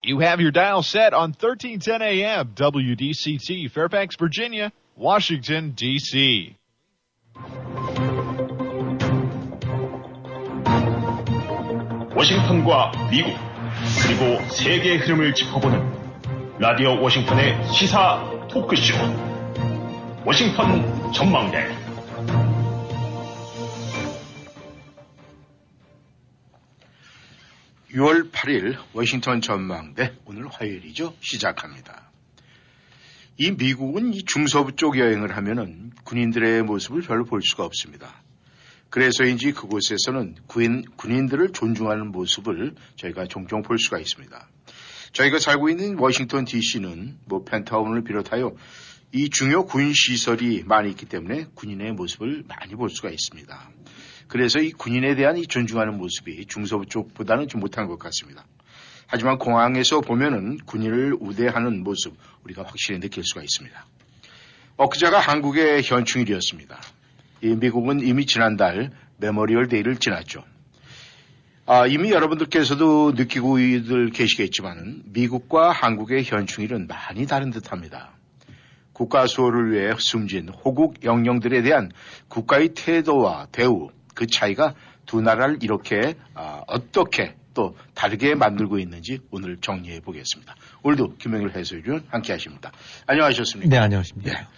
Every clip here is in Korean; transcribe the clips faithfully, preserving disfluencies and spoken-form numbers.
You have your dial set on thirteen ten A M, W D C T, Fairfax, Virginia, Washington, D C 워싱턴과 미국, 그리고 세계의 흐름을 짚어보는 라디오 워싱턴의 시사 토크쇼, 워싱턴 전망대. 유월 팔일 워싱턴 전망대, 오늘 화요일이죠. 시작합니다. 이 미국은 이 중서부 쪽 여행을 하면은 군인들의 모습을 별로 볼 수가 없습니다. 그래서인지 그곳에서는 군인, 군인들을 존중하는 모습을 저희가 종종 볼 수가 있습니다. 저희가 살고 있는 워싱턴 디씨는 뭐 펜타곤을 비롯하여 이 중요 군 시설이 많이 있기 때문에 군인의 모습을 많이 볼 수가 있습니다. 그래서 이 군인에 대한 이 존중하는 모습이 중서부 쪽보다는 좀 못한 것 같습니다. 하지만 공항에서 보면은 군인을 우대하는 모습 우리가 확실히 느낄 수가 있습니다. 엊그제가 한국의 현충일이었습니다. 이 미국은 이미 지난달 메모리얼 데이를 지났죠. 아, 이미 여러분들께서도 느끼고들 계시겠지만은 미국과 한국의 현충일은 많이 다른 듯합니다. 국가 수호를 위해 숨진 호국 영령들에 대한 국가의 태도와 대우, 그 차이가 두 나라를 이렇게 아, 어떻게 또 다르게 만들고 있는지 오늘 정리해 보겠습니다. 오늘도 김영일 해설위원 함께 하십니다. 안녕하셨습니까? 네, 안녕하십니까. 네.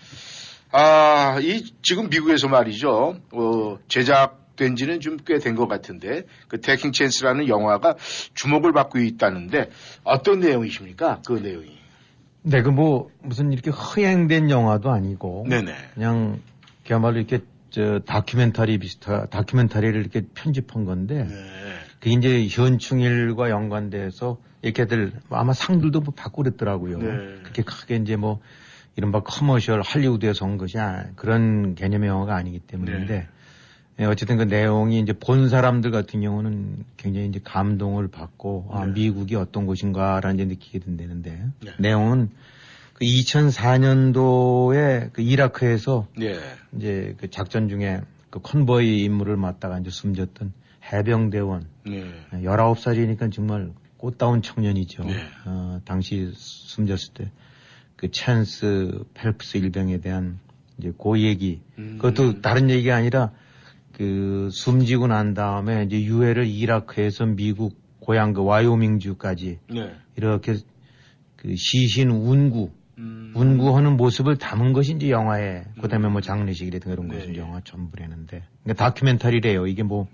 아, 이 지금 미국에서 말이죠. 어, 제작된 지는 좀 꽤 된 것 같은데 그 테이킹 찬스라는 영화가 주목을 받고 있다는데 어떤 내용이십니까? 그 내용이. 네, 그 뭐 무슨 이렇게 흥행된 영화도 아니고 네네. 그냥 그야말로 이렇게 저 다큐멘터리 비슷한 다큐멘터리를 이렇게 편집한 건데 네. 그게 이제 현충일과 연관돼서 이렇게들 아마 상들도 뭐 받고 그랬더라고요. 네. 그렇게 크게 이제 뭐 이른바 커머셜 할리우드에서 온 것이 그런 개념의 영화가 아니기 때문인데 네. 어쨌든 그 내용이 이제 본 사람들 같은 경우는 굉장히 이제 감동을 받고 네. 아, 미국이 어떤 곳인가라는 이제 느끼게 된다는데 네. 내용은 그 이천사 년도에 그 이라크에서 네. 이제 그 작전 중에 그 컨보이 임무를 맡다가 이제 숨졌던 해병대원 네. 열아홉 살이니까 정말 꽃다운 청년이죠. 네. 어, 당시 숨졌을 때 그 찬스 펠프스 일병에 대한 이제 그 얘기. 음. 그것도 다른 얘기가 아니라 그 숨지고 난 다음에 이제 유해를 이라크에서 미국 고향 그 와이오밍주까지 네. 이렇게 그 시신 운구, 음. 운구하는 모습을 담은 것이 이제 영화에 음. 그다음에 뭐 장례식이라든가 이런 것은 네. 영화 전부라는데. 그러니까 다큐멘터리래요. 이게 뭐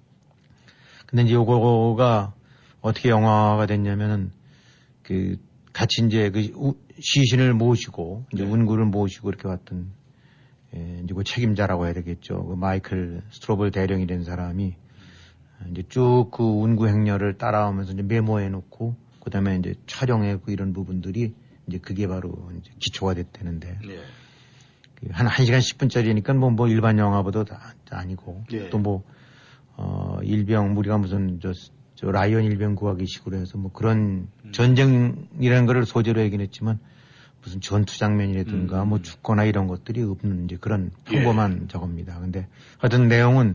근데 이제 요거가 어떻게 영화가 됐냐면은 그 같이 이제 그 우, 시신을 모시고 이제 네. 운구를 모시고 이렇게 왔던 예, 이제 그 책임자라고 해야 되겠죠. 그 마이클 스트로벌 대령이 된 사람이 이제 쭉 그 운구 행렬을 따라오면서 이제 메모해 놓고 그다음에 이제 촬영하고 이런 부분들이 이제 그게 바로 이제 기초가 됐다는데 네. 한 한 시간 십 분짜리니까 뭐, 뭐 일반 영화보다 다 아니고 네. 또 뭐 어, 일병 우리가 무슨 저 저 라이언 일병 구하기 식으로 해서 뭐 그런 음. 전쟁이라는 거를 소재로 하긴 했지만 무슨 전투 장면이라든가 음. 뭐 죽거나 이런 것들이 없는 이제 그런 평범한 예. 저겁니다. 근데 하여튼 내용은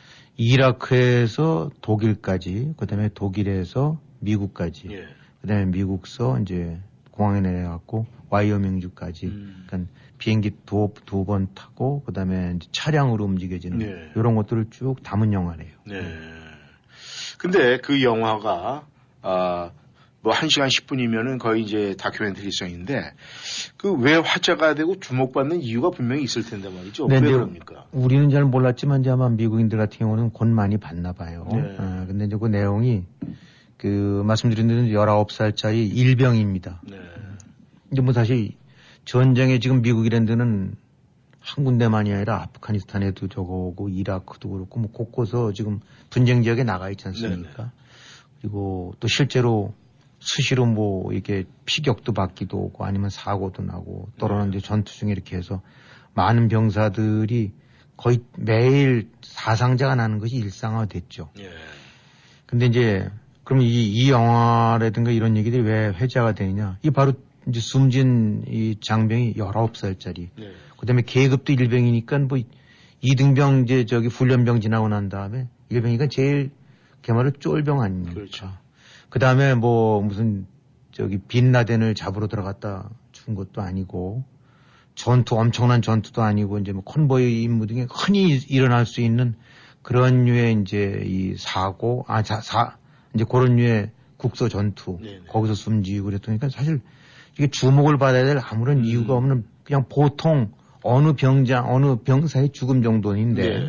이라크에서 독일까지, 그 다음에 독일에서 미국까지, 예. 그 다음에 미국서 이제 공항에 내려갖고 와이어밍주까지, 음. 그러니까 비행기 두, 두 번 타고, 그 다음에 이제 차량으로 움직여지는 예. 이런 것들을 쭉 담은 영화네요. 네. 근데 그 영화가, 아, 뭐, 한 시간 십 분이면은 거의 이제 다큐멘터리성인데, 그 왜 화제가 되고 주목받는 이유가 분명히 있을 텐데 말이죠. 네, 왜 그럽니까? 우리는 잘 몰랐지만 이제 아마 미국인들 같은 경우는 곧 많이 봤나 봐요. 네. 아, 근데 이제 그 내용이, 그, 말씀드린 대로 열아홉 살짜리 일병입니다. 네. 이제 뭐 사실 전쟁에 지금 미국이라는 데는 한 군데만이 아니라 아프가니스탄에도 저거 오고 이라크도 그렇고 뭐 곳곳서 지금 분쟁 지역에 나가 있지 않습니까? 네네. 그리고 또 실제로 수시로 뭐 이렇게 피격도 받기도 오고 아니면 사고도 나고 또는 네. 이제 전투 중에 이렇게 해서 많은 병사들이 거의 매일 사상자가 나는 것이 일상화 됐죠. 예. 근데 이제 그럼 이, 이 영화라든가 이런 얘기들이 왜 회자가 되느냐? 이게 바로 이제 숨진 이 장병이 열아홉 살짜리. 네. 그 다음에 계급도 일병이니까 뭐 이등병 이제 저기 훈련병 지나고 난 다음에 일병이니까 제일 걔말로 쫄병 아닙니까? 그렇죠. 그 다음에 뭐 무슨 저기 빈라덴을 잡으러 들어갔다 죽은 것도 아니고 전투 엄청난 전투도 아니고 이제 뭐 컨보이 임무 등에 흔히 일어날 수 있는 그런 류의 이제 이 사고 아 자 사 이제 그런 류의 국서 전투 네네. 거기서 숨지고 그랬더니까 사실 이게 주목을 받아야 될 아무런 음. 이유가 없는 그냥 보통 어느 병장 어느 병사의 죽음 정도인데 네.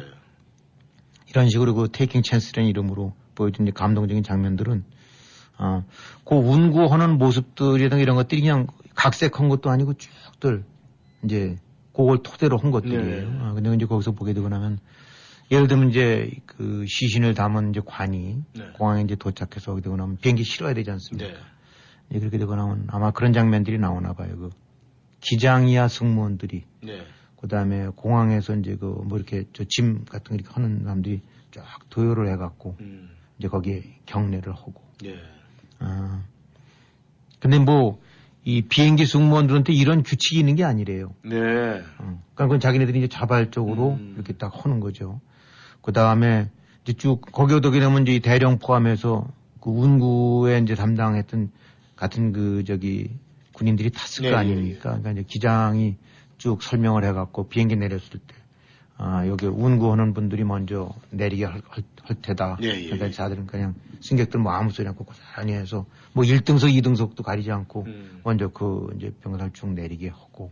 이런 식으로 그 테이킹 찬스라는 이름으로 보여준 감동적인 장면들은 아, 그 운구하는 모습들이나 이런 것들이 그냥 각색한 것도 아니고 쭉들 이제 그걸 토대로 한 것들이에요. 네. 아, 근데 이제 거기서 보게 되고 나면 예를 들면 이제 그 시신을 담은 이제 관이 네. 공항에 이제 도착해서 오게 되고 나면 비행기 실어야 되지 않습니까? 네. 예, 그렇게 되고 나면 아마 그런 장면들이 나오나 봐요. 그 기장 이하 승무원들이 네. 그 다음에 공항에서 이제 그 뭐 이렇게 저 짐 같은 거 이렇게 하는 사람들이 쫙 도요를 해갖고 음. 이제 거기에 경례를 하고. 네. 아. 근데 뭐 이 비행기 승무원들한테 이런 규칙이 있는 게 아니래요. 네. 어. 그러니까 그건 자기네들이 이제 자발적으로 음. 이렇게 딱 하는 거죠. 그 다음에 이제 쭉 거기 오게 되면 이제 대령 포함해서 그 운구에 이제 담당했던 같은 그 저기 군인들이 탔을 네, 거 아닙니까? 네, 네. 그러니까 이제 기장이 쭉 설명을 해갖고 비행기 내렸을 때, 아, 여기 운구하는 분들이 먼저 내리게 할, 할, 할 테다. 네, 그러니까 예, 자들은 그냥 승객들 뭐 아무 소리 않고 고스란히 해서 뭐 일 등석, 이 등석도 가리지 않고 음. 먼저 그 이제 병사를 쭉 내리게 하고,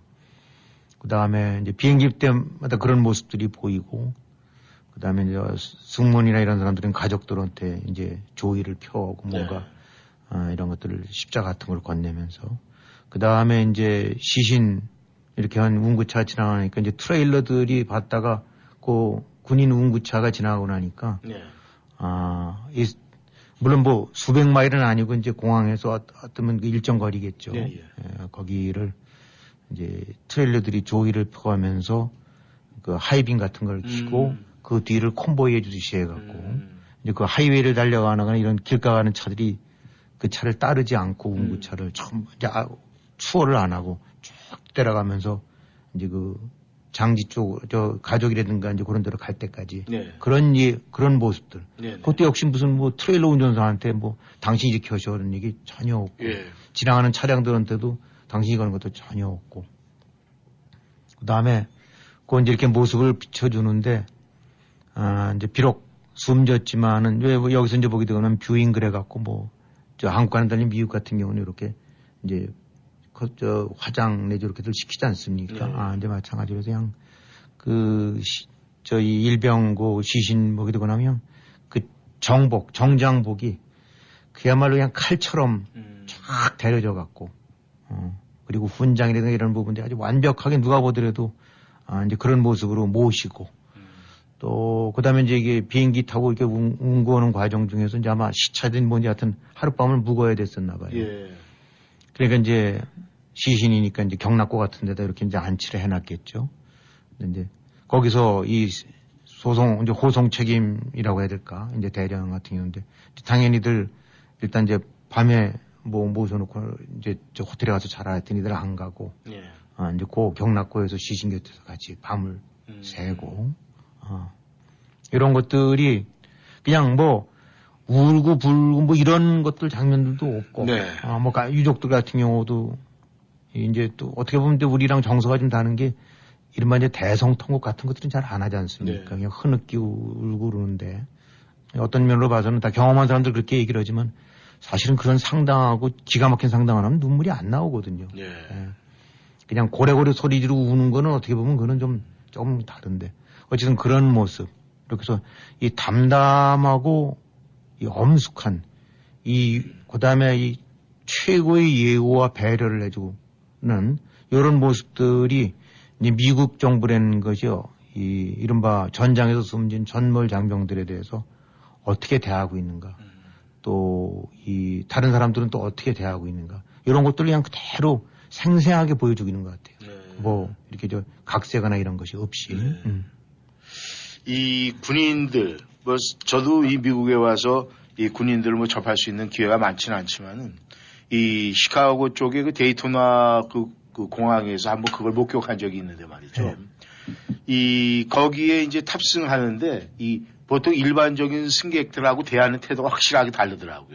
그 다음에 이제 비행기 때마다 그런 모습들이 보이고, 그 다음에 이제 승무원이나 이런 사람들은 가족들한테 이제 조의를 펴고 뭔가 네. 아, 이런 것들을 십자 같은 걸 건네면서, 그 다음에 이제 시신 이렇게 한 운구차 지나가니까 이제 트레일러들이 봤다가 그 군인 운구차가 지나가고 나니까, 네. 아, 이, 물론 뭐 수백 마일은 아니고 이제 공항에서 어떤 그 일정 거리겠죠. 네, 예. 예, 거기를 이제 트레일러들이 조의를 펴가면서 그 하이빈 같은 걸 치고 음. 그 뒤를 콤보이 해주듯이 해갖고 음. 이제 그 하이웨이를 달려가거나 이런 길가 가는 차들이 그 차를 따르지 않고 운구차를 음. 처음 이제 아, 추월을 안 하고 쭉 따라가면서 이제 그 장지 쪽 저 가족이라든가 이제 그런 데로 갈 때까지 네. 그런 예 그런 모습들. 네, 네. 그것도 역시 무슨 뭐 트레일러 운전사한테 뭐 당신이 지켜줘 그런 얘기 전혀 없고 예. 지나가는 차량들한테도 당신이 가는 것도 전혀 없고. 그 다음에 그 이제 이렇게 모습을 비춰주는데 아 이제 비록 숨졌지만은 왜 여기서 이제 보게 되면 뷰잉 그래 갖고 뭐 저 한국과는 달리 미국 같은 경우는 이렇게 이제 그 저 화장 내지 이렇게들 시키지 않습니까? 네. 아 이제 마찬가지로 그냥 그 시, 저희 일병고 시신 보게 되고 나면 그 정복 정장복이 그야말로 그냥 칼처럼 음. 쫙 데려져 갖고 어 그리고 훈장이라든가 이런 부분들이 아주 완벽하게 누가 보더라도 아 이제 그런 모습으로 모시고. 또, 그 다음에 이제 이게 비행기 타고 이렇게 운, 운구하는 과정 중에서 이제 아마 시차든 뭔지 하여튼 하룻밤을 묵어야 됐었나 봐요. 예. 그러니까 이제 시신이니까 이제 경락고 같은 데다 이렇게 이제 안치를 해놨겠죠. 근데 이제 거기서 이 소송, 이제 호송 책임이라고 해야 될까. 이제 대령 같은 경우인데 당연히들 일단 이제 밤에 뭐 모셔놓고 이제 저 호텔에 가서 자라 했더니 이들 안 가고. 예. 아, 이제 그 경락고에서 시신 곁에서 같이 밤을 음. 새고. 어. 이런 것들이 그냥 뭐 울고 불고 뭐 이런 것들 장면들도 없고, 네. 아, 뭐 유족들 같은 경우도 이제 또 어떻게 보면 우리랑 정서가 좀 다른 게 이른바 이제 대성통곡 같은 것들은 잘 안 하지 않습니까? 네. 그냥 흐느끼고 울고 그러는데 어떤 면으로 봐서는 다 경험한 사람들 그렇게 얘기를 하지만 사실은 그런 상당하고 기가 막힌 상당을 하면 눈물이 안 나오거든요. 네. 예. 그냥 고래고래 소리 지르고 우는 거는 어떻게 보면 그거는 좀 조금 다른데. 어쨌든 그런 모습. 이렇게 해서 이 담담하고 이 엄숙한 이, 그 다음에 이 최고의 예우와 배려를 해주는 이런 모습들이 이제 미국 정부라는 것이요. 이 이른바 전장에서 숨진 전몰 장병들에 대해서 어떻게 대하고 있는가. 또 이 다른 사람들은 또 어떻게 대하고 있는가. 이런 것들을 그냥 그대로 생생하게 보여주고 있는 것 같아요. 네. 뭐 이렇게 저 각색거나 이런 것이 없이. 네. 음. 이 군인들, 뭐, 저도 이 미국에 와서 이 군인들을 뭐 접할 수 있는 기회가 많지는 않지만은 이 시카고 쪽에 그 데이토나 그, 그 공항에서 한번 그걸 목격한 적이 있는데 말이죠. 네. 이, 거기에 이제 탑승하는데 이 보통 일반적인 승객들하고 대하는 태도가 확실하게 다르더라고요.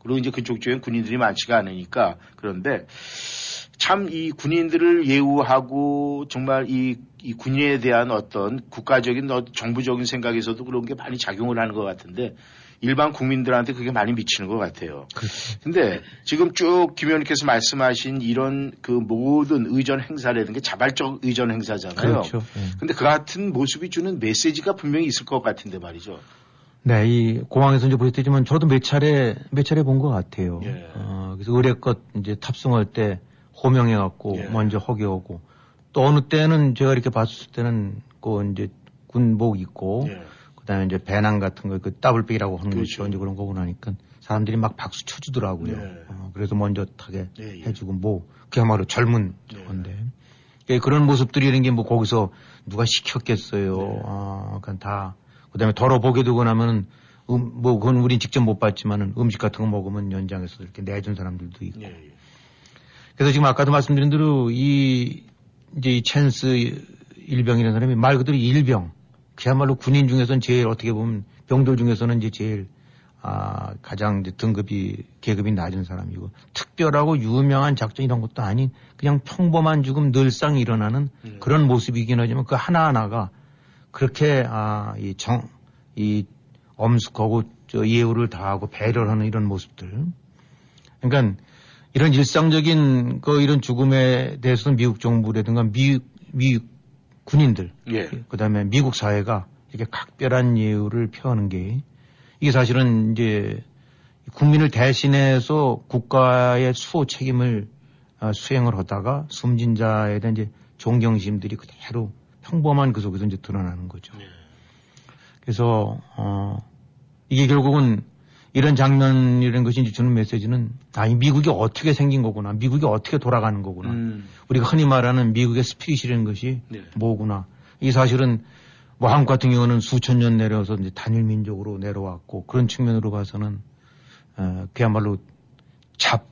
그리고 이제 그쪽 지역엔 군인들이 많지가 않으니까. 그런데 참 이 군인들을 예우하고 정말 이, 이 군인에 대한 어떤 국가적인 어, 정부적인 생각에서도 그런 게 많이 작용을 하는 것 같은데 일반 국민들한테 그게 많이 미치는 것 같아요. 그렇죠. 근데 지금 쭉 김 의원님께서 말씀하신 이런 그 모든 의전 행사라든가 자발적 의전 행사잖아요. 그렇죠. 네. 근데 그 같은 모습이 주는 메시지가 분명히 있을 것 같은데 말이죠. 네, 이 공항에서 이제 보셨지만 저도 몇 차례 몇 차례 본 것 같아요. 예. 어, 그래서 의뢰껏 이제 탑승할 때 호명해갖고 예. 먼저 허겨오고 또 어느 때는 제가 이렇게 봤을 때는 그 이제 군복 입고 예. 그다음에 이제 배낭 같은 거 그 더블백이라고 하는 그렇죠. 거죠. 이제 그런 거고 나니까 사람들이 막 박수 쳐주더라고요. 예. 어, 그래서 먼저 타게 예, 예. 해주고 뭐 그야말로 젊은 예. 건데 예, 그런 모습들이 이런 게 뭐 거기서 누가 시켰겠어요. 네. 아, 그러니까 다 그다음에 덜어보게 되고 나면은 음, 뭐 그건 우린 직접 못 봤지만은 음식 같은 거 먹으면 연장해서 이렇게 내준 사람들도 있고. 예, 예. 그래서 지금 아까도 말씀드린 대로 이 이제 이 챈스 일병이라는 사람이 말 그대로 일병. 그야말로 군인 중에서는 제일 어떻게 보면 병들 중에서는 이제 제일 아, 가장 이제 등급이 계급이 낮은 사람이고 특별하고 유명한 작전 이런 것도 아닌 그냥 평범한 죽음 늘상 일어나는 음. 그런 모습이긴 하지만 그 하나하나가 그렇게 아, 이 정, 이 엄숙하고 저 예우를 다하고 배려를 하는 이런 모습들. 그러니까 이런 일상적인 그 이런 죽음에 대해서는 미국 정부라든가 미, 미 군인들, 예. 그 다음에 미국 사회가 이렇게 각별한 예우를 표하는 게 이게 사실은 이제 국민을 대신해서 국가의 수호 책임을 수행을 하다가 숨진 자에 대한 이제 존경심들이 그대로 평범한 그 속에서 이제 드러나는 거죠. 예. 그래서, 어, 이게 결국은 이런 장면이라는 것이 이제 주는 메시지는 아, 이 미국이 어떻게 생긴 거구나. 미국이 어떻게 돌아가는 거구나. 음. 우리가 흔히 말하는 미국의 스피릿이라는 것이 네. 뭐구나. 이 사실은 뭐 한국 같은 경우는 수천 년 내려서 이제 단일 민족으로 내려왔고 그런 측면으로 봐서는 어, 그야말로 잡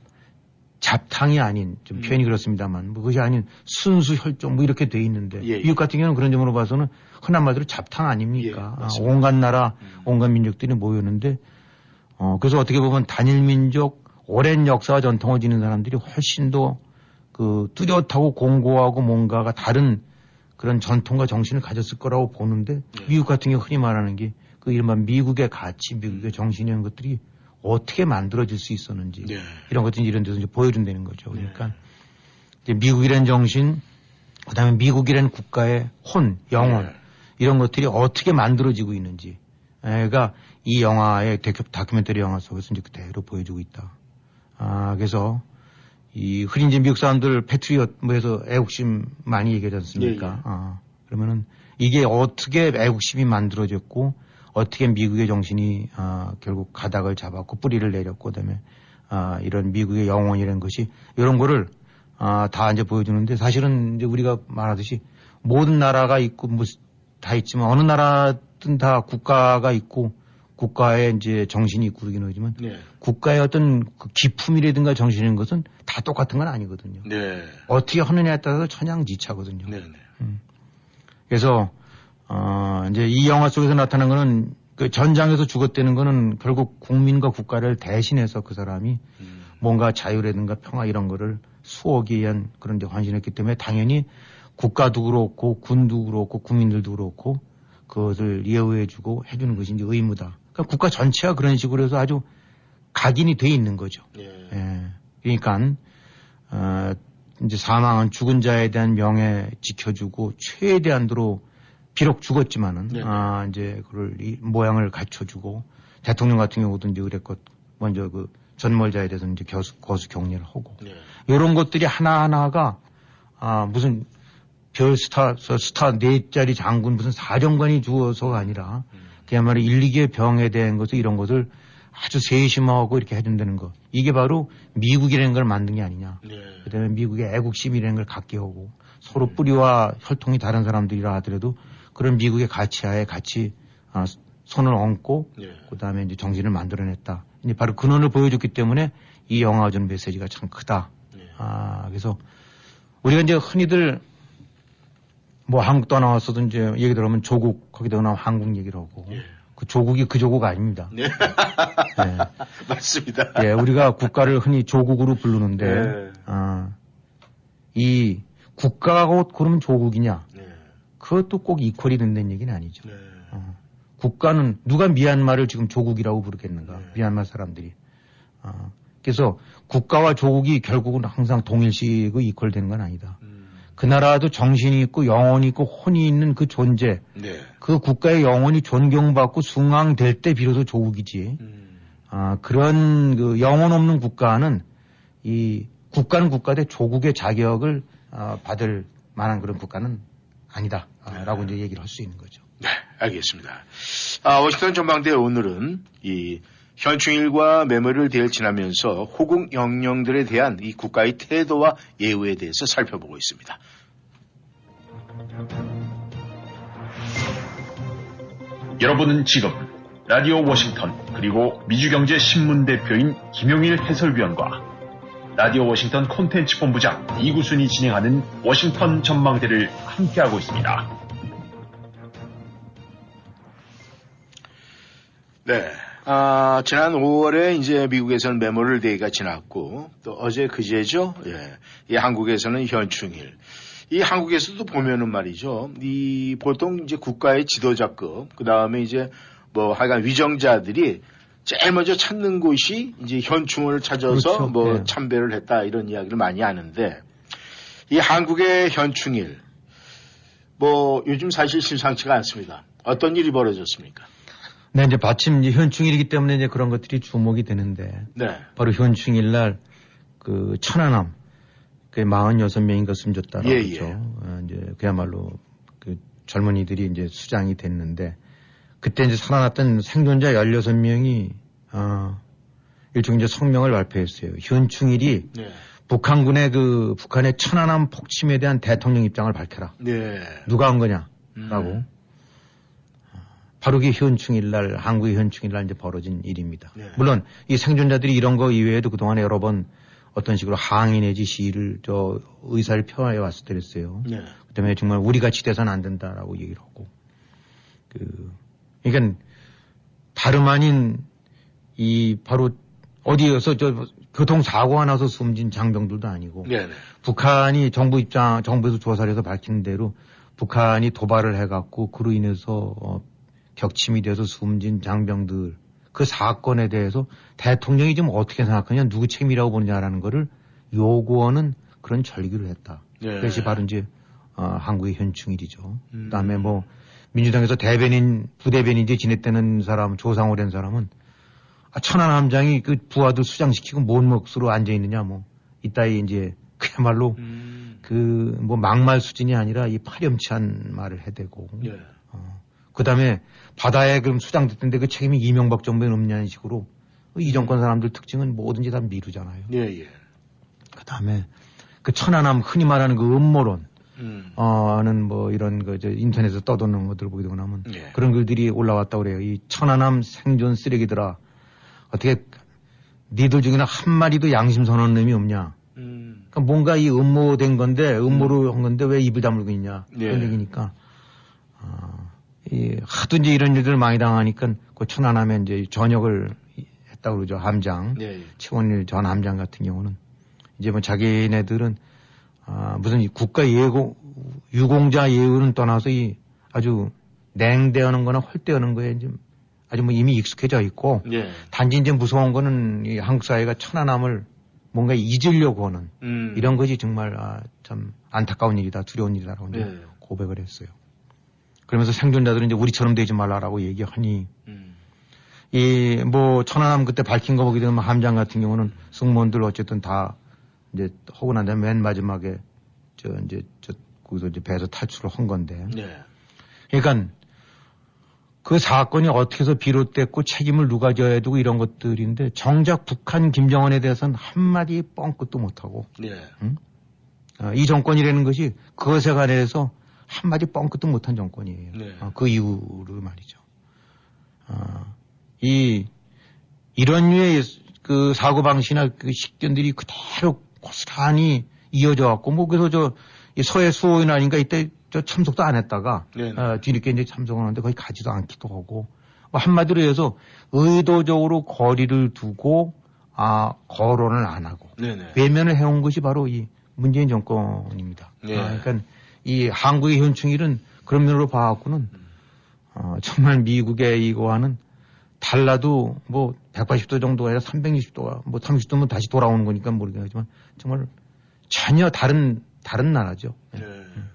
잡탕이 아닌 좀 표현이 음. 그렇습니다만 뭐 그것이 아닌 순수 혈종 뭐 이렇게 돼 있는데 예, 예. 미국 같은 경우는 그런 점으로 봐서는 흔한 말대로 잡탕 아닙니까? 예, 아, 온갖 나라, 음. 온갖 민족들이 모였는데 어, 그래서 어떻게 보면 단일 민족 오랜 역사와 전통을 지닌 사람들이 훨씬 더 그 뚜렷하고 공고하고 뭔가가 다른 그런 전통과 정신을 가졌을 거라고 보는데 네. 미국 같은 경우 흔히 말하는 게 그 이른바 미국의 가치, 미국의 정신 이런 것들이 어떻게 만들어질 수 있었는지 네. 이런 것들이 이런 데서 이제 보여준다는 거죠. 그러니까 네. 이제 미국이라는 정신, 그다음에 미국이라는 국가의 혼, 영혼 네. 이런 것들이 어떻게 만들어지고 있는지, 애가 이 영화의 다큐멘터리 영화 속에서 이제 그대로 보여주고 있다. 아 그래서 이 흔히 이제 미국 사람들 패트리엇 뭐해서 애국심 많이 얘기하지 않습니까? 예, 예. 아 그러면은 이게 어떻게 애국심이 만들어졌고 어떻게 미국의 정신이 아, 결국 가닥을 잡았고 뿌리를 내렸고 그다음에 아, 이런 미국의 영혼이라는 것이 이런 거를 아, 다 이제 보여주는데 사실은 이제 우리가 말하듯이 모든 나라가 있고 뭐 다 있지만 어느 나라든 다 국가가 있고 국가의 이제 정신이 있고 그러긴 하지만 네. 국가의 어떤 그 기품이라든가 정신인 것은 다 똑같은 건 아니거든요. 네. 어떻게 하느냐에 따라서 천양지차거든요. 네. 네. 음. 그래서 어 이제 이 영화 속에서 나타난 거는 그 전장에서 죽었다는 거는 결국 국민과 국가를 대신해서 그 사람이 음. 뭔가 자유라든가 평화 이런 거를 수호하기 위한 그런 데 헌신했기 때문에 당연히 국가도 그렇고 군도 그렇고 국민들도 그렇고 그것을 예우해주고 해주는 것이 이제 의무다. 그러니까 국가 전체가 그런 식으로 해서 아주 각인이 돼 있는 거죠. 예. 예. 그러니까 어, 이제 사망한 죽은 자에 대한 명예 지켜주고 최대한도로 비록 죽었지만은 네. 아 이제 그걸 이 모양을 갖춰주고 대통령 같은 경우도 이제 그랬고 먼저 그 전몰자에 대해서 이제 거수, 거수 격려를 하고 네. 이런 것들이 하나 하나가 아 무슨 별 스타 스타 네 자리 장군 무슨 사령관이 주어서가 아니라 음. 그야말로 일, 이 개의 병에 대한 것을 이런 것을 아주 세심하고 이렇게 해준다는 거. 이게 바로 미국이라는 걸 만든 게 아니냐. 네. 그다음에 미국의 애국심이라는 걸 갖게 하고 서로 뿌리와 혈통이 다른 사람들이라 하더라도 그런 미국의 가치하에 같이 아, 손을 얹고 네. 그다음에 이제 정신을 만들어냈다. 이제 바로 근원을 보여줬기 때문에 이 영화가 준 메시지가 참 크다. 네. 아, 그래서 우리가 이제 흔히들 뭐 한국 떠나왔어도 이제 얘기 들어보면 조국 거기다 나면 한국 얘기를 하고 예. 그 조국이 그 조국 아닙니다. 네. 네. 맞습니다. 예, 우리가 국가를 흔히 조국으로 부르는데, 네. 아, 이 국가가 그러면 조국이냐? 네. 그것도 꼭 이퀄이 된다는 얘기는 아니죠. 네. 어. 국가는 누가 미얀마를 지금 조국이라고 부르겠는가? 네. 미얀마 사람들이. 어. 그래서 국가와 조국이 결국은 항상 동일시고 이퀄되는 건 아니다. 음. 그 나라도 정신이 있고 영혼이 있고 혼이 있는 그 존재, 네. 그 국가의 영혼이 존경받고 숭앙될 때 비로소 조국이지. 음. 아, 그런 그 영혼 없는 국가는 이 국가는 국가대 조국의 자격을 어, 받을 만한 그런 국가는 아니다. 아, 라고 이제 얘기를 할 수 있는 거죠. 네, 알겠습니다. 아, 워싱턴 전망대 오늘은 이 현충일과 메모리를 대를 지나면서 호국 영령들에 대한 이 국가의 태도와 예우에 대해서 살펴보고 있습니다. 여러분은 지금 라디오 워싱턴 그리고 미주경제신문 대표인 김용일 해설위원과 라디오 워싱턴 콘텐츠 본부장 이구순이 진행하는 워싱턴 전망대를 함께하고 있습니다. 네. 아, 지난 오월에 이제 미국에서는 메모리얼 데이가 지났고 또 어제 그제죠. 예. 이 한국에서는 현충일. 이 한국에서도 보면은 말이죠. 이 보통 이제 국가의 지도자급, 그 다음에 이제 뭐 하여간 위정자들이 제일 먼저 찾는 곳이 이제 현충을 찾아서 그렇죠. 뭐 네. 참배를 했다 이런 이야기를 많이 하는데 이 한국의 현충일 뭐 요즘 사실 심상치가 않습니다. 어떤 일이 벌어졌습니까? 네, 이제 마침 이제 현충일이기 때문에 이제 그런 것들이 주목이 되는데. 네. 바로 현충일 날 그 천안함, 그 사십육 명인가 숨졌다라고 예, 그러죠. 예. 어, 이제 그야말로 그 젊은이들이 이제 수장이 됐는데 그때 이제 살아났던 생존자 십육 명이 어, 일종의 이제 성명을 발표했어요. 현충일이 네. 북한군의 그 북한의 천안함 폭침에 대한 대통령 입장을 밝혀라. 네. 누가 한 거냐라고. 음. 바로 그 현충일 날, 한국의 현충일 날 이제 벌어진 일입니다. 네. 물론 이 생존자들이 이런 거 이외에도 그동안에 여러 번 어떤 식으로 항의 내지 시위를 저 의사를 표현해 왔을 때랬어요. 네. 그 때문에 정말 우리 같이 돼서는 안 된다라고 얘기를 하고. 그, 그러니까 다름 아닌 이 바로 어디에서 저 교통사고가 나서 숨진 장병들도 아니고. 네. 네. 북한이 정부 입장, 정부에서 조사를 해서 밝힌 대로 북한이 도발을 해갖고 그로 인해서 어, 격침이 돼서 숨진 장병들 그 사건에 대해서 대통령이 지금 어떻게 생각하냐, 누구 책임이라고 보느냐라는 거를 요구하는 그런 절기를 했다. 네. 그것이 바로 이제 어, 한국의 현충일이죠. 음. 그다음에 뭐 민주당에서 대변인, 부대변인이 지냈다는 사람, 조상을 한 사람은 아, 천안함장이 그 부하들 수장시키고 뭔 몫으로 앉아 있느냐, 뭐 이따위 이제 그야말로 음. 그 뭐 막말 수준이 아니라 이 파렴치한 말을 해대고. 네. 어. 그다음에 바다에 그럼 수장됐던데 그 책임이 이명박 정부에 없냐는 식으로 이 정권 사람들 특징은 뭐든지 다 미루잖아요. 예, 예. 그다음에 그 천안함 흔히 말하는 그 음모론 음. 어는 뭐 이런 그 저 인터넷에서 떠도는 것들 보게 되고 나면 예. 그런 글들이 올라왔다고 그래요. 이 천안함 생존 쓰레기들아, 어떻게 니들 중에는 한 마리도 양심 선언 놈이 없냐. 음. 그러니까 뭔가 이 음모된 건데 음모로 한 건데 왜 입을 다물고 있냐. 예. 그런 얘기니까 어, 이 하도 이제 이런 일들 많이 당하니까 그 천안함에 이제 전역을 했다고 그러죠. 함장. 예, 예. 최원일 전 함장 같은 경우는 이제 뭐 자기네들은 아, 무슨 이 국가 예고, 유공자 예우는 떠나서 이 아주 냉대하는 거나 헐대하는 거에 이제 아주 뭐 이미 익숙해져 있고 예. 단지 이제 무서운 거는 이 한국 사회가 천안함을 뭔가 잊으려고 하는 음. 이런 것이 정말 아, 참 안타까운 일이다, 두려운 일이다라고 이제 예. 고백을 했어요. 그러면서 생존자들은 이제 우리처럼 되지 말라라고 얘기하니 음. 이 뭐 천안함 그때 밝힌 거 보게 되면 함장 같은 경우는 승무원들 어쨌든 다 이제 하고 난 다음에 맨 마지막에 저 이제 저 거기서 이제 배에서 탈출을 한 건데. 네. 그러니까 그 사건이 어떻게 해서 비롯됐고 책임을 누가 져야 되고 이런 것들인데 정작 북한 김정은에 대해서는 한마디 뻥끗도 못하고 네. 응? 어, 이 정권이라는 것이 그것에 관해서 한마디 뻥끗도 못한 정권이에요. 네. 어, 그 이후로 말이죠. 어, 이 이런 류의 그 사고방식이나 그 식견들이 그대로 고스란히 이어져 갖고 뭐 그래서 저 서해 수호인아닌가 이때 저 참석도 안 했다가 네. 어, 뒤늦게 이제 참석을 하는데 거의 가지도 않기도 하고 뭐 한마디로 해서 의도적으로 거리를 두고 아 거론을 안 하고 네네. 외면을 해온 것이 바로 이 문재인 정권입니다. 네. 아, 그러니까 이 한국의 현충일은 그런 면으로 봐갖고는 음. 어, 정말 미국의 이거와는 달라도 뭐 백팔십 도 정도가 아니라 삼백육십 도가 뭐 삼십 도면 다시 돌아오는 거니까 모르겠지만 정말 전혀 다른 다른 나라죠. 네. 음.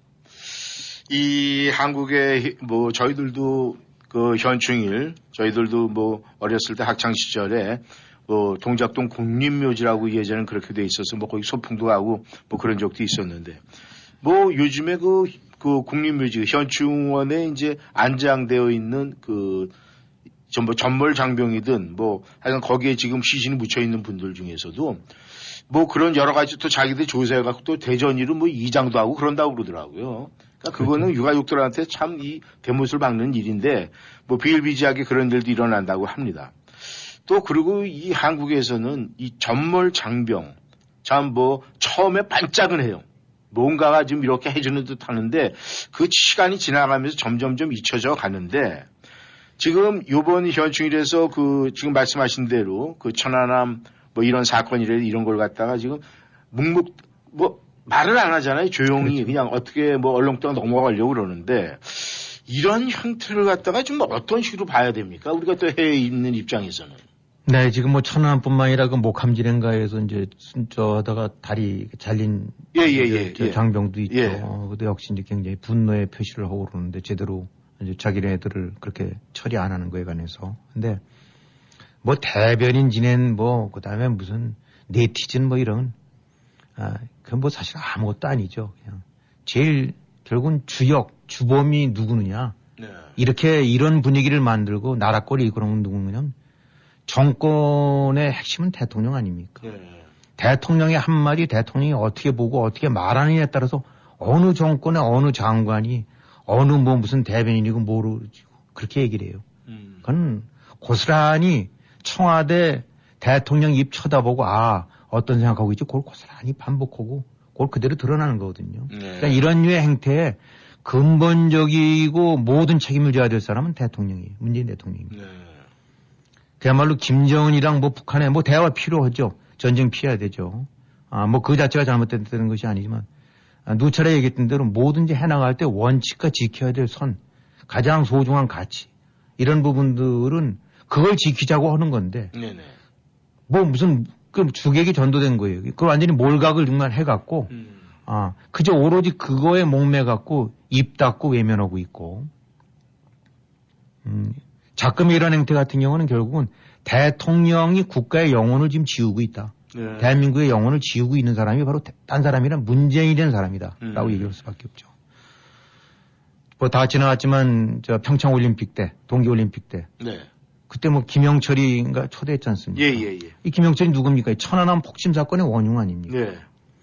이 한국의 뭐 저희들도 그 현충일 저희들도 뭐 어렸을 때 학창 시절에 뭐 동작동 국립묘지라고 예전엔 그렇게 돼 있어서 뭐 거기 소풍도 가고 뭐 그런 적도 있었는데 뭐 요즘에 그, 그 국립묘지 현충원에 이제 안장되어 있는 그 전부 전몰 장병이든 뭐 하여간 거기에 지금 시신이 묻혀 있는 분들 중에서도 뭐 그런 여러 가지 또 자기들 조사해 갖고 또 대전이로 뭐 이장도 하고 그런다고 그러더라고요. 그러니까 그거는 그렇죠. 유가족들한테 참 이 대못을 박는 일인데 뭐 비일비재하게 그런 일도 일어난다고 합니다. 또 그리고 이 한국에서는 이 전몰 장병 참 뭐 처음에 반짝은 해요. 뭔가가 지금 이렇게 해주는 듯 하는데 그 시간이 지나가면서 점점점 잊혀져 가는데 지금 요번 현충일에서 그 지금 말씀하신 대로 그 천안함 뭐 이런 사건이래 이런 걸 갖다가 지금 묵묵 뭐 말을 안 하잖아요. 조용히 그렇죠. 그냥 어떻게 뭐 얼렁뚱 넘어가려고 그러는데 이런 형태를 갖다가 좀 어떤 식으로 봐야 됩니까? 우리가 또 해외에 있는 입장에서는. 네, 지금 뭐 천안뿐만 아니라 그 목함진행가에서 이제 순저하다가 다리 잘린 예, 예, 예, 예. 장병도 있죠. 예. 어, 근데 역시 이제 굉장히 분노의 표시를 하고 그러는데 제대로 이제 자기네들을 그렇게 처리 안 하는 거에 관해서. 근데 뭐 대변인 지낸 뭐 그다음에 무슨 네티즌 뭐 이런 아, 그건 뭐 사실 아무것도 아니죠. 그냥 제일 결국은 주역, 주범이 누구느냐. 네. 이렇게 이런 분위기를 만들고 나라꼴이 이끌어오는 누구냐면 정권의 핵심은 대통령 아닙니까? 네. 대통령의 한마디 대통령이 어떻게 보고 어떻게 말하느냐에 따라서 어느 정권의 어느 장관이 어느 뭐 무슨 대변인이고 모르지 그렇게 얘기를 해요. 음. 그건 고스란히 청와대 대통령 입 쳐다보고 아 어떤 생각하고 있지 그걸 고스란히 반복하고 그걸 그대로 드러나는 거거든요. 네. 그러니까 이런 류의 행태에 근본적이고 모든 책임을 져야 될 사람은 대통령이에요. 문재인 대통령입니다. 네. 그야말로 김정은이랑 뭐 북한에 뭐 대화 필요하죠. 전쟁 피해야 되죠. 아, 뭐 그 자체가 잘못됐다는 것이 아니지만 아, 누차례 얘기했던 대로 뭐든지 해나갈 때 원칙과 지켜야 될 선, 가장 소중한 가치 이런 부분들은 그걸 지키자고 하는 건데 네네. 뭐 무슨 그 주객이 전도된 거예요. 그걸 완전히 몰각을 정말 해갖고 음. 아 그저 오로지 그거에 목매갖고 입 닫고 외면하고 있고 음, 자금의 이런 행태 같은 경우는 결국은 대통령이 국가의 영혼을 지금 지우고 있다. 네. 대한민국의 영혼을 지우고 있는 사람이 바로 딴 사람이란 문재인이라는 사람이다. 음. 라고 얘기할 수밖에 없죠. 뭐 다 지나갔지만 저 평창올림픽 때, 동계올림픽 때 네. 그때 뭐 김영철이인가 초대했지 않습니까? 예, 예, 예. 이 김영철이 누굽니까? 천안함 폭침 사건의 원흉 아닙니까? 네.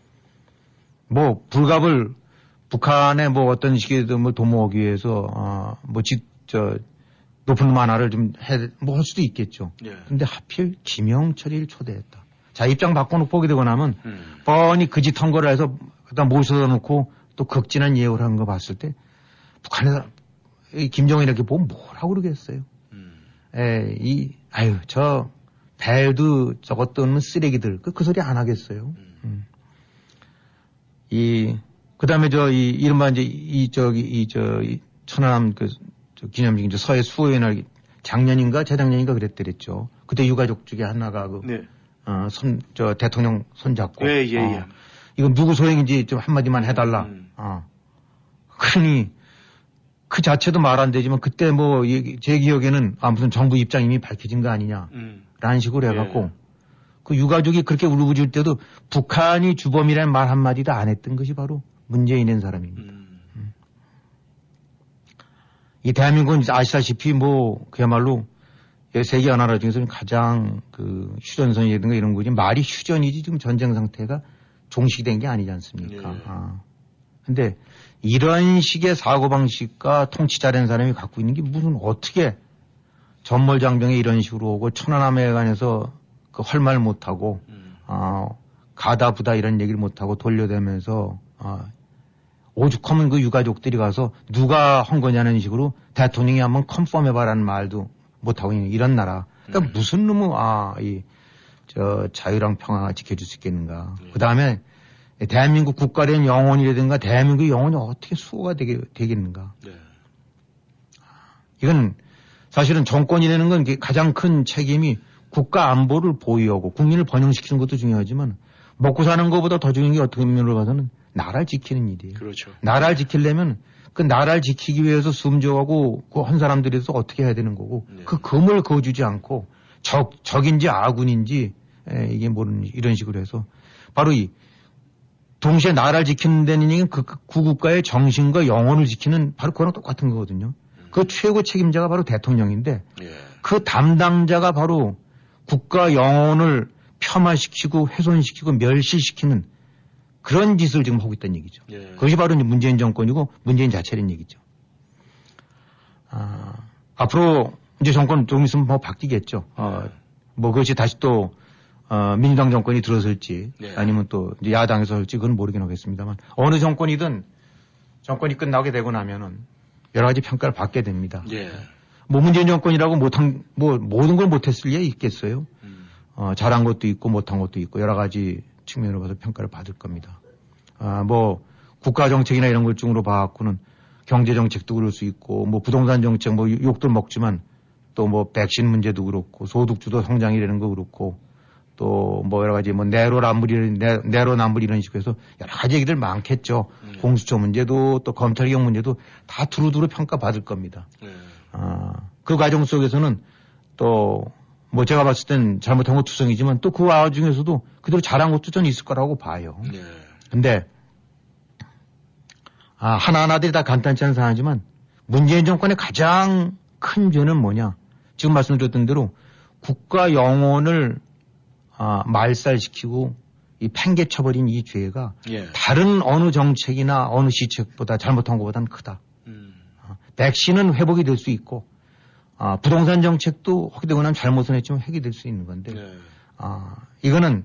뭐 불갑을 북한의 뭐 어떤 식이든 뭐 도모하기 위해서 아, 뭐 직, 저 높은 놈 하나를 좀 해, 뭐 할 수도 있겠죠. 네. 근데 하필 김영철이를 초대했다. 자, 입장 바꿔놓고 보게 되고 나면 음. 뻔히 그 짓 한 거를 해서 그다 모셔다 놓고 또 극진한 예우를 한 거 봤을 때 북한에서 이 김정은 이렇게 보면 뭐라고 그러겠어요. 음. 에, 이, 아유, 저 벨도 저것도 없는 쓰레기들. 그, 그 소리 안 하겠어요. 음. 음. 이, 그 다음에 저, 이, 이른바 이제 이, 저기, 이, 저, 이 천안함 그, 저 기념식 이제 서해 수호의 날 작년인가 재작년인가 그랬더랬죠. 그때 유가족 중에 하나가 그, 네. 어, 손, 저 대통령 손잡고. 예, 예, 예. 어, 이건 누구 소행인지 좀 한마디만 해달라. 음. 어. 그러니 그 자체도 말 안 되지만 그때 뭐 제 기억에는 아 무슨 정부 입장 이미 밝혀진 거 아니냐 음. 라는 식으로 해갖고 예. 그 유가족이 그렇게 울부짖을 때도 북한이 주범이라는 말 한마디도 안 했던 것이 바로 문재인인 사람입니다. 음. 음. 이 대한민국은 아시다시피 뭐 그야말로 세계 연합 중에서는 가장 그 휴전선이라든가 이런 거지 말이 휴전이지 지금 전쟁 상태가 종식된 게 아니지 않습니까? 예. 아. 근데 이런 식의 사고방식과 통치 잘하는 사람이 갖고 있는 게 무슨 어떻게 전몰장병에 이런 식으로 오고 천안함에 관해서 그 헐말 못하고, 음. 어, 가다 부다 이런 얘기를 못하고 돌려대면서, 어, 오죽하면 그 유가족들이 가서 누가 한 거냐는 식으로 대통령이 한번 컨펌해봐라는 말도 못하고 있는 이런 나라. 그러니까 음. 무슨 놈의, 아, 이, 저, 자유랑 평화가 지켜줄 수 있겠는가. 음. 그 다음에 대한민국 국가된 영혼이라든가 대한민국 영혼이 어떻게 수호가 되게, 되겠는가. 네. 이건 사실은 정권이라는 건 가장 큰 책임이 국가 안보를 보유하고 국민을 번영시키는 것도 중요하지만 먹고 사는 것보다 더 중요한 게 어떻게 면으로 봐서는 나라를 지키는 일이에요. 그렇죠. 나라를 지키려면 그 나라를 지키기 위해서 숨져가고 그 한 사람들에서 어떻게 해야 되는 거고 네. 그 금을 거주지 않고 적, 적인지 아군인지 에, 이게 모르는 이런 식으로 해서 바로 이 동시에 나라를 지키는 데는 얘기는 그, 그 국가의 정신과 영혼을 지키는 바로 그거랑 똑같은 거거든요. 음. 그 최고 책임자가 바로 대통령인데 예. 그 담당자가 바로 국가 영혼을 폄하시키고 훼손시키고 멸시시키는 그런 짓을 지금 하고 있다는 얘기죠. 예. 그것이 바로 이제 문재인 정권이고 문재인 자체라는 얘기죠. 아, 앞으로 이제 정권 좀 있으면 뭐 바뀌겠죠. 예. 어, 뭐 그것이 다시 또 어, 민주당 정권이 들어설지 예. 아니면 또 이제 야당에서 할지 그건 모르긴 하겠습니다만 어느 정권이든 정권이 끝나게 되고 나면은 여러 가지 평가를 받게 됩니다. 예. 뭐 문재인 정권이라고 못한 뭐 모든 걸 못했을 리가 있겠어요. 음. 어, 잘한 것도 있고 못한 것도 있고 여러 가지 측면으로 봐서 평가를 받을 겁니다. 아, 뭐 국가 정책이나 이런 걸 중으로 봐갖고는 경제 정책도 그럴 수 있고 뭐 부동산 정책 뭐 욕도 먹지만 또 뭐 백신 문제도 그렇고 소득주도 성장이라는 거 그렇고 또 뭐 여러 가지 뭐 내로남불 내로남불 이런 식으로 해서 여러 가지 얘기들 많겠죠. 음. 공수처 문제도 또 검찰개혁 문제도 다 두루두루 평가받을 겁니다. 음. 아, 그 과정 속에서는 또 뭐 제가 봤을 땐 잘못한 거 투성이지만 또 그 와중에서도 그대로 잘한 것도 전 있을 거라고 봐요. 네. 근데 아, 하나하나들이 다 간단치 않은 상황이지만 문재인 정권의 가장 큰 죄는 뭐냐? 지금 말씀드렸던 대로 국가 영혼을 아, 말살시키고 이 팽개쳐버린 이 죄가 예. 다른 어느 정책이나 어느 시책보다 잘못한 것보다는 크다. 음. 아, 백신은 회복이 될 수 있고 아, 부동산 정책도 하게 되고 나면 잘못은 했지만 회복이 될 수 있는 건데 네. 아, 이거는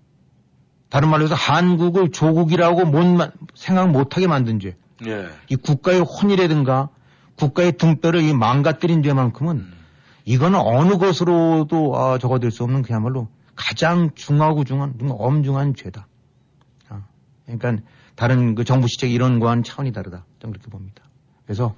다른 말로 해서 한국을 조국이라고 못, 생각 못하게 만든 죄. 네. 이 국가의 혼이라든가 국가의 등뼈를 이 망가뜨린 죄만큼은 음. 이거는 어느 것으로도 아, 적어될 수 없는 그야말로 가장 중하고 중한, 엄중한 죄다. 아, 그러니까 다른 그 정부 시책 이런 거와는 차원이 다르다. 좀 그렇게 봅니다. 그래서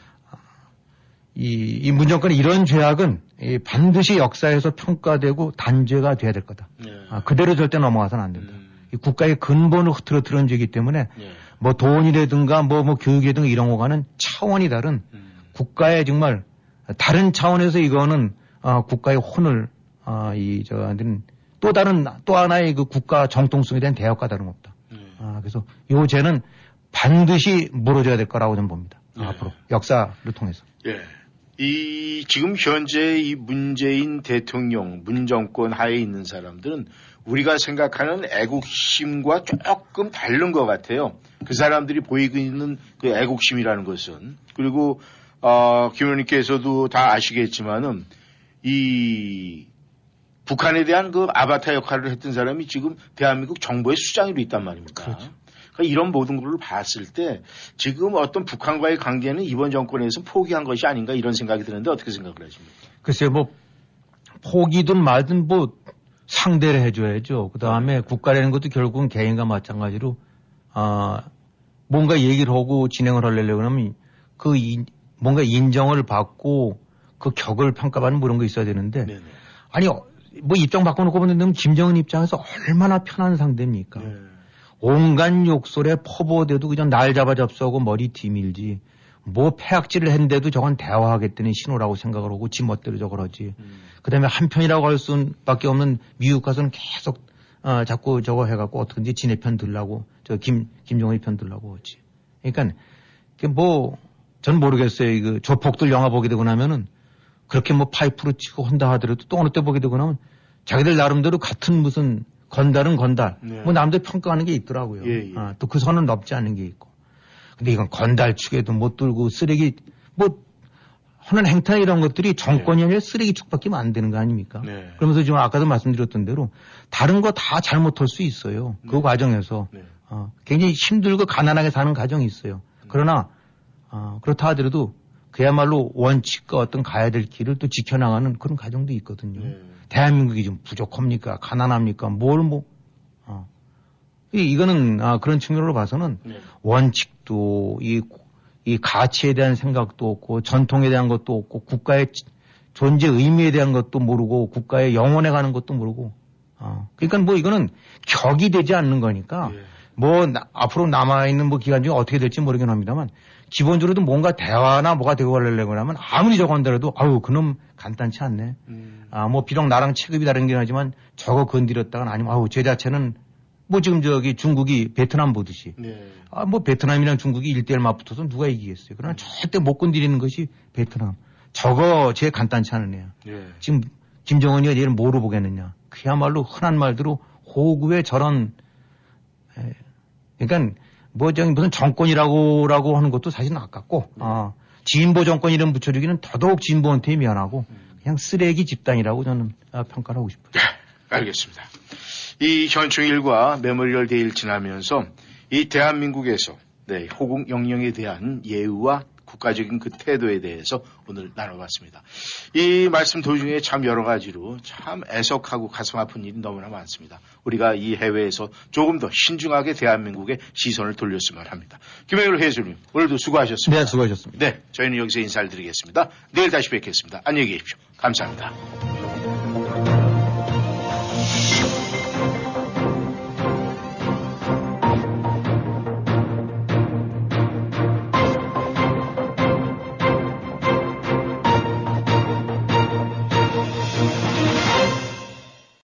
이, 이 문정권의 이런 죄악은 이 반드시 역사에서 평가되고 단죄가 돼야 될 거다. 네. 아, 그대로 절대 넘어가서는 안 된다. 음. 이 국가의 근본을 흐트러뜨린 죄이기 때문에 네. 뭐 돈이라든가 뭐, 뭐 교육이라든가 이런 거와는 차원이 다른 음. 국가의 정말 다른 차원에서 이거는 어, 국가의 혼을 어, 이 저한테는 또 다른 또 하나의 그 국가 정통성에 대한 대역과 다름없다. 네. 아, 그래서 요 죄는 반드시 물어줘야 될 거라고 저는 봅니다. 네. 앞으로 역사를 통해서. 예. 이 지금 현재 이 문재인 대통령 문정권 하에 있는 사람들은 우리가 생각하는 애국심과 조금 다른 것 같아요. 그 사람들이 보이고 있는 그 애국심이라는 것은 그리고 어, 김 의원님께서도 다 아시겠지만은 이 북한에 대한 그 아바타 역할을 했던 사람이 지금 대한민국 정부의 수장으로 있단 말입니다. 그렇죠. 그러니까 이런 모든 걸 봤을 때 지금 어떤 북한과의 관계는 이번 정권에서 포기한 것이 아닌가 이런 생각이 드는데 어떻게 생각을 하십니까? 글쎄요, 뭐 포기든 말든 뭐 상대를 해줘야죠. 그 다음에 네. 국가라는 것도 결국은 개인과 마찬가지로 아 뭔가 얘기를 하고 진행을 하려고 하면 그 인, 뭔가 인정을 받고 그 격을 평가받는 뭐 이런 거 있어야 되는데 네네. 아니 뭐 입장 바꿔놓고 보면 김정은 입장에서 얼마나 편한 상대입니까? 네. 온갖 욕설에 퍼부어대도 그냥 날 잡아 잡수하고 머리 뒤밀지 뭐 폐악질을 했는데도 저건 대화하겠다는 신호라고 생각을 하고 지 멋대로 저걸 하지. 음. 그 다음에 한편이라고 할 수밖에 없는 미국 가서는 계속 어, 자꾸 저거 해갖고 어떻게든지 지네 편 들라고 저 김, 김정은이 편 들라고 하지. 그러니까 뭐 전 모르겠어요. 그 조폭들 영화 보게 되고 나면은 그렇게 뭐 파이프로 치고 한다 하더라도 또 어느 때 보게 되고 나면 자기들 나름대로 같은 무슨 건달은 건달. 네. 뭐 남들 평가하는 게 있더라고요. 예, 예. 아, 또 그 선은 넘지 않는 게 있고. 근데 이건 건달 축에도 못 들고 쓰레기 뭐 하는 행태 이런 것들이 정권이 네. 아니라 쓰레기 축밖에 안 되는 거 아닙니까? 네. 그러면서 지금 아까도 말씀드렸던 대로 다른 거 다 잘못할 수 있어요. 그 네. 과정에서. 네. 어, 굉장히 힘들고 가난하게 사는 가정이 있어요. 그러나 어, 그렇다 하더라도 그야말로 원칙과 어떤 가야 될 길을 또 지켜나가는 그런 가정도 있거든요. 네. 대한민국이 좀 부족합니까? 가난합니까? 뭘 뭐, 어. 이, 이거는, 아, 그런 측면으로 봐서는 네. 원칙도, 이, 이 가치에 대한 생각도 없고, 전통에 대한 것도 없고, 국가의 존재 의미에 대한 것도 모르고, 국가의 영원에 가는 것도 모르고, 어. 그러니까 뭐 이거는 격이 되지 않는 거니까, 네. 뭐, 나, 앞으로 남아있는 뭐 기간 중에 어떻게 될지 모르긴 합니다만, 기본적으로도 뭔가 대화나 뭐가 되고 가려고 하면 아무리 저거 한다라도 아유 그놈 간단치 않네. 음. 아 뭐 비록 나랑 체급이 다르긴 하지만 저거 건드렸다가 아니면 아우 제 자체는 뭐 지금 저기 중국이 베트남 보듯이 네. 아 뭐 베트남이랑 중국이 일대일 맞붙어서 누가 이기겠어요. 그러나 음. 절대 못 건드리는 것이 베트남. 저거 제 간단치 않은 애야. 네. 지금 김정은이가 얘를 뭐로 보겠느냐. 그야말로 흔한 말대로 호구의 저런 에, 그러니까 뭐, 저기, 무슨 정권이라고라고 하는 것도 사실은 아깝고, 네. 어, 진보 정권 이름 붙여주기는 더더욱 진보한테 미안하고, 그냥 쓰레기 집단이라고 저는 평가를 하고 싶어요. 네, 알겠습니다. 이 현충일과 메모리얼 데이를 지나면서 이 대한민국에서, 네, 호국 영령에 대한 예우와 국가적인 그 태도에 대해서 오늘 나눠봤습니다. 이 말씀 도중에 참 여러 가지로 참 애석하고 가슴 아픈 일이 너무나 많습니다. 우리가 이 해외에서 조금 더 신중하게 대한민국의 시선을 돌렸으면 합니다. 김영일 회장님 오늘도 수고하셨습니다. 네, 수고하셨습니다. 네, 저희는 여기서 인사를 드리겠습니다. 내일 다시 뵙겠습니다. 안녕히 계십시오. 감사합니다.